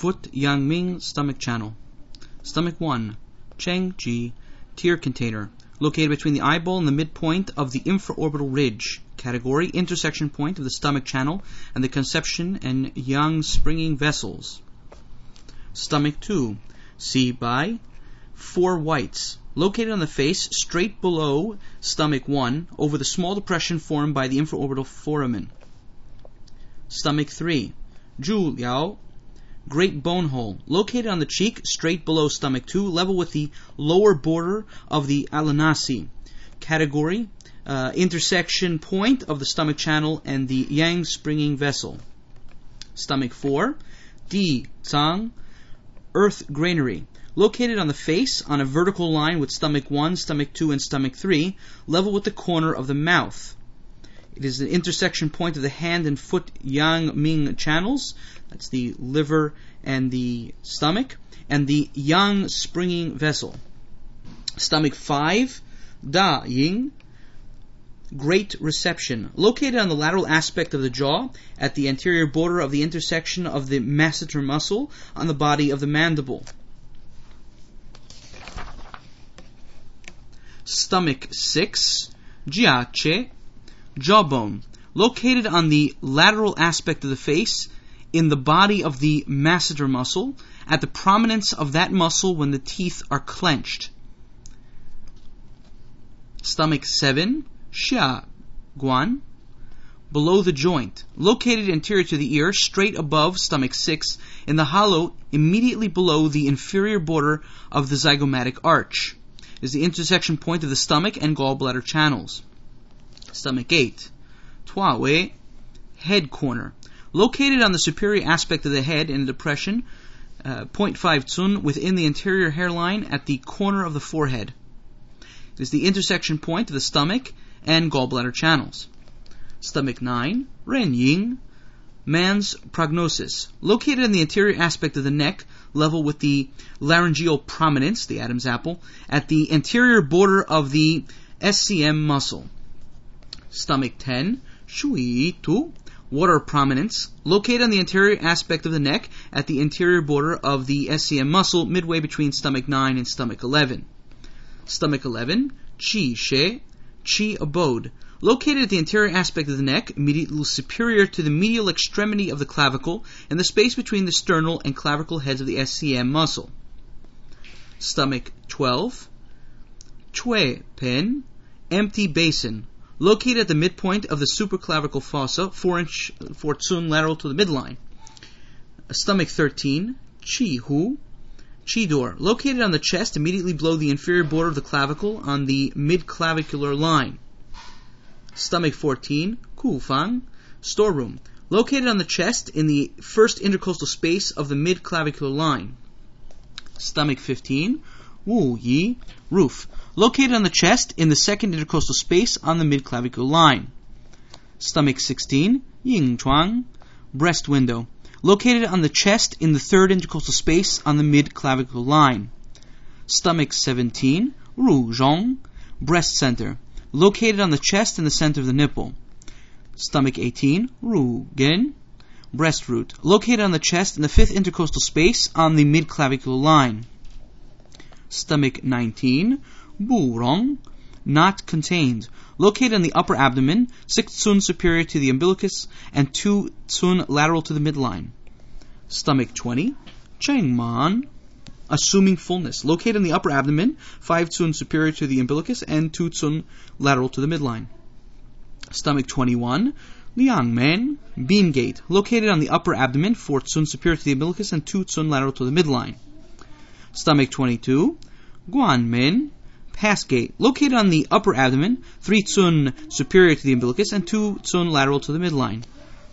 Foot Yang Ming stomach channel. Stomach 1. Cheng Ji tear container, located between the eyeball and the midpoint of the infraorbital ridge. Category: intersection point of the stomach channel and the conception and yang springing vessels. Stomach 2. Si Bai 4 whites, located on the face straight below stomach 1 over the small depression formed by the infraorbital foramen. Stomach 3. Zhu Liao great bone hole, located on the cheek straight below stomach 2, level with the lower border of the alanasi. Category: intersection point of the stomach channel and the yang springing vessel. Stomach 4. Di Zang earth granary, located on the face on a vertical line with stomach 1, stomach 2, and stomach 3, level with the corner of the mouth. It is the intersection point of the hand and foot yang ming channels, that's the liver and the stomach, and the yang springing vessel. Stomach 5. Da Ying great reception, located on the lateral aspect of the jaw at the anterior border of the intersection of the masseter muscle on the body of the mandible. Stomach 6. Jia Che jawbone, located on the lateral aspect of the face in the body of the masseter muscle at the prominence of that muscle when the teeth are clenched. Stomach 7. Xia Guan below the joint, located anterior to the ear, straight above stomach 6 in the hollow immediately below the inferior border of the zygomatic arch. Is the intersection point of the stomach and gallbladder channels. Stomach 8. Tua Wei head corner, located on the superior aspect of the head in a depression 0.5 tsun within the anterior hairline at the corner of the forehead. It is the intersection point of the stomach and gallbladder channels. Stomach 9. Ren Ying man's prognosis, located in the anterior aspect of the neck, level with the laryngeal prominence, the Adam's apple, at the anterior border of the SCM muscle. Stomach 10. Shui Tu water prominence, located on the anterior aspect of the neck at the anterior border of the SCM muscle midway between stomach 9 and stomach 11. Stomach 11. Qi She Qi abode, located at the anterior aspect of the neck, immediately superior to the medial extremity of the clavicle and the space between the sternal and clavicle heads of the SCM muscle. Stomach 12. Chui Pen empty basin, located at the midpoint of the supraclavicle fossa, 4 tsun lateral to the midline. Stomach 13. Qi Hu Qi door, located on the chest immediately below the inferior border of the clavicle on the mid-clavicular line. Stomach 14. Ku Fang storeroom, located on the chest in the first intercostal space of the mid-clavicular line. Stomach 15. Wu Yi roof, located on the chest in the second intercostal space on the mid-clavicular line. Stomach 16. Ying Chuang breast window, located on the chest in the third intercostal space on the mid-clavicular line. Stomach 17. Ru Zhong breast center, located on the chest in the center of the nipple. Stomach 18. Ru Gen breast root, located on the chest in the fifth intercostal space on the mid-clavicular line. Stomach 19. Bu Rong not contained, located on the upper abdomen, 6 tsun superior to the umbilicus and 2 tsun lateral to the midline. Stomach 20. Cheng Man assuming fullness, located on the upper abdomen, 5 tsun superior to the umbilicus and 2 tsun lateral to the midline. Stomach 21. Liang Men beam gate, located on the upper abdomen, 4 tsun superior to the umbilicus and 2 tsun lateral to the midline. Stomach 22. Guan Men pass gate, located on the upper abdomen, 3 tsun superior to the umbilicus and 2 tsun lateral to the midline.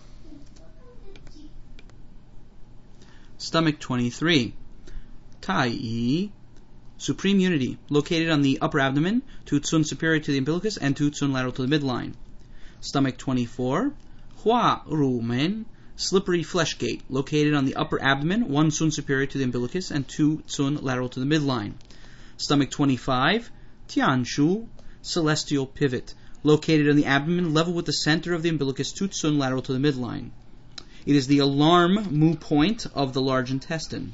Stomach 23. Tai Yi supreme unity, located on the upper abdomen, 2 tsun superior to the umbilicus and 2 tsun lateral to the midline. Stomach 24. Hua Ru Men slippery flesh gate, located on the upper abdomen, 1 tsun superior to the umbilicus and 2 tsun lateral to the midline. Stomach 25. Tian Shu celestial pivot, located on the abdomen level with the center of the umbilicus, 2 tsun lateral to the midline. It is the alarm mu point of the large intestine.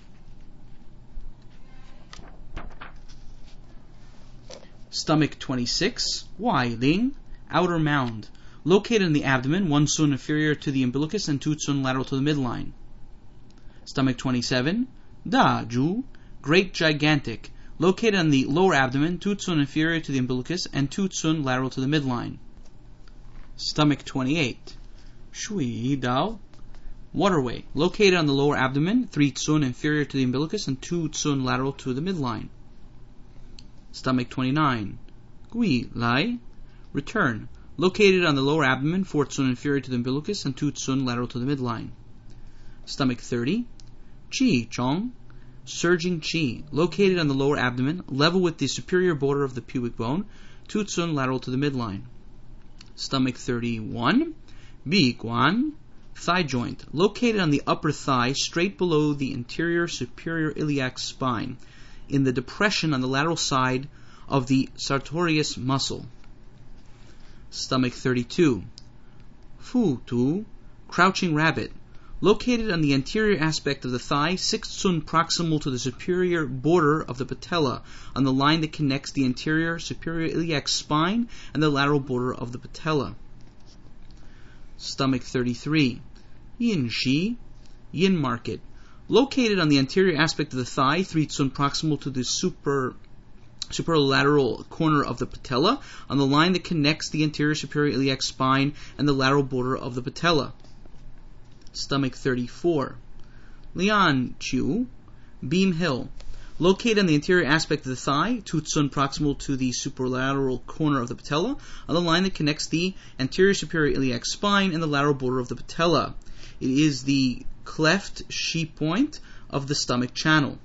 Stomach 26, Y, Ling, outer mound. Located in the abdomen, 1 sun inferior to the umbilicus and 2 sun lateral to the midline. Stomach 27, Da, Ju, great gigantic. Located on the lower abdomen, 2 sun inferior to the umbilicus and 2 sun lateral to the midline. Stomach 28, Shui, Dao, waterway. Located on the lower abdomen, 3 tsun inferior to the umbilicus and 2 tsun lateral to the midline. Stomach 29, Gui, Lai, return. Located on the lower abdomen, 4 tsun inferior to the umbilicus and 2 tsun lateral to the midline. Stomach 30, Qi, Chong, surging Qi. Located on the lower abdomen, level with the superior border of the pubic bone, 2 tsun lateral to the midline. Stomach 31, Bi, Guan, thigh joint. Located on the upper thigh, straight below the anterior superior iliac spine, in the depression on the lateral side of the sartorius muscle. Stomach 32, Fu Tu, crouching rabbit. Located on the anterior aspect of the thigh, 6 tsun proximal to the superior border of the patella, on the line that connects the anterior superior iliac spine and the lateral border of the patella. Stomach 33, Yin Shi, yin market. Located on the anterior aspect of the thigh, 3 tsun proximal to the superolateral corner of the patella, on the line that connects the anterior superior iliac spine and the lateral border of the patella. Stomach 34, Lian Chu, beam hill. Located on the anterior aspect of the thigh, 2 tsun proximal to the superolateral corner of the patella, on the line that connects the anterior superior iliac spine and the lateral border of the patella. It is the cleft Shi point of the stomach channel.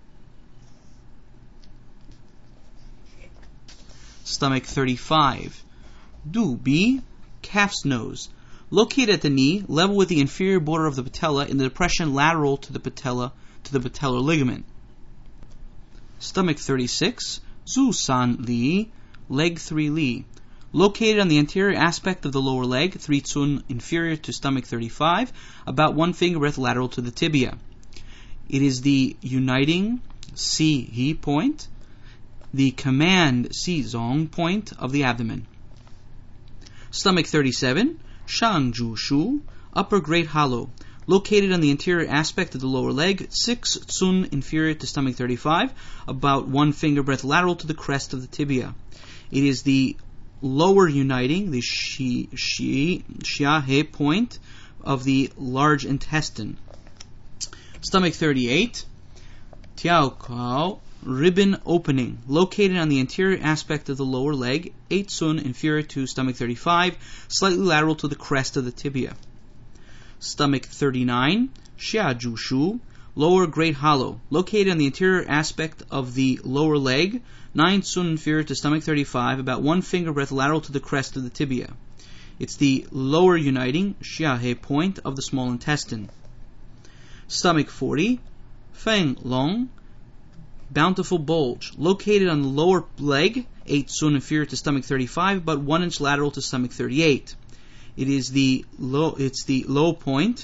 Stomach 35, Du Bi, calf's nose. Located at the knee, level with the inferior border of the patella in the depression lateral to the patellar ligament. Stomach 36, Zu San Li, leg 3 Li. Located on the anterior aspect of the lower leg, 3 tsun inferior to stomach 35, about 1 finger breadth lateral to the tibia. It is the uniting Si He point, the command Si Zong point of the abdomen. Stomach 37, Shang Ju Shu, upper great hollow. Located on the anterior aspect of the lower leg, 6 tsun inferior to stomach 35, about 1 finger breadth lateral to the crest of the tibia. It is the lower uniting, the Xia He point of the large intestine. Stomach 38, Tiao Kao, ribbon opening. Located on the anterior aspect of the lower leg, 8 tsun inferior to stomach 35, slightly lateral to the crest of the tibia. Stomach 39, Xia Ju Shu, lower great hollow. Located on the anterior aspect of the lower leg, 9 tsun inferior to stomach 35, about 1 finger breadth lateral to the crest of the tibia. It's the lower uniting Xia He point of the small intestine. Stomach 40, Feng Long, bountiful bulge. Located on the lower leg, 8 tsun inferior to stomach 35, about 1 inch lateral to stomach 38. It's the low point.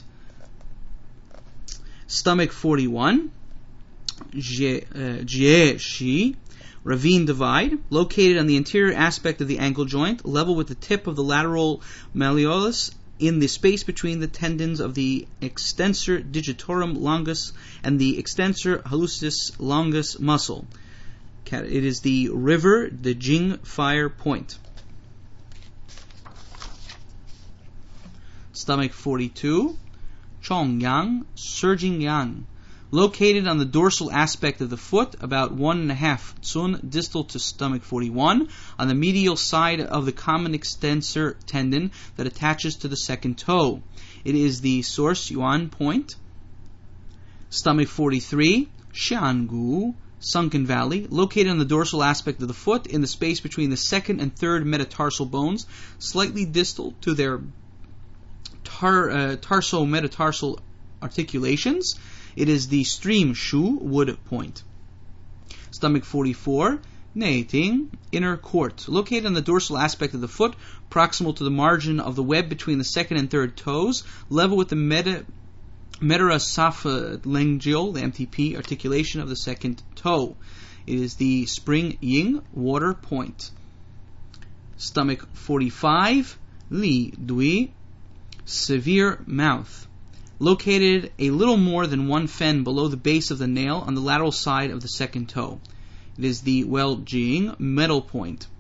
Stomach 41, Jie Shi, ravine divide. Located on the anterior aspect of the ankle joint, level with the tip of the lateral malleolus in the space between the tendons of the extensor digitorum longus and the extensor hallucis longus muscle. It is the river, the Jing fire point. Stomach 42, Chong Yang, surging yang. Located on the dorsal aspect of the foot, about 1.5 tsun distal to stomach 41, on the medial side of the common extensor tendon that attaches to the second toe. It is the source yuan point. Stomach 43, Xiangu, sunken valley. Located on the dorsal aspect of the foot, in the space between the second and third metatarsal bones, slightly distal to their tarso-metatarsal articulations. It is the stream Shu wood point. Stomach 44, Neiting, inner court, located on the dorsal aspect of the foot, proximal to the margin of the web between the second and third toes, level with the metatarsophlangeal, the MTP, articulation of the second toe. It is the spring ying, water point. Stomach 45, Li Dui, severe mouth, located a little more than 1 fen below the base of the nail on the lateral side of the second toe. It is the Well Jing, middle point.